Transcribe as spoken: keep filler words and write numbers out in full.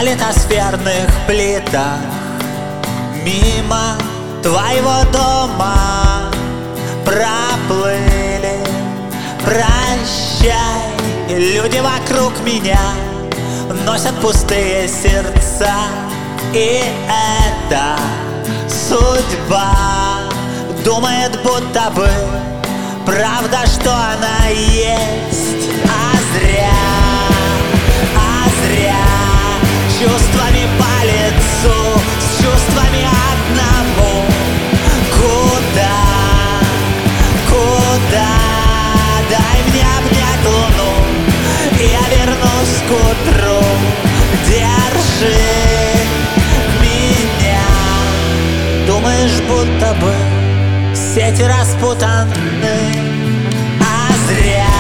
литосферных плитах мимо твоего дома проплыли. Прощай, люди вокруг меня носят пустые сердца, и это судьба. Думает, будто бы правда, что она есть, а зря, а зря. Чувствами по лицу, с чувствами одному. Куда, куда? Дай мне обнять луну, и я вернусь к утру. Держи меня. Думаешь, будто бы сети распутаны, а зря.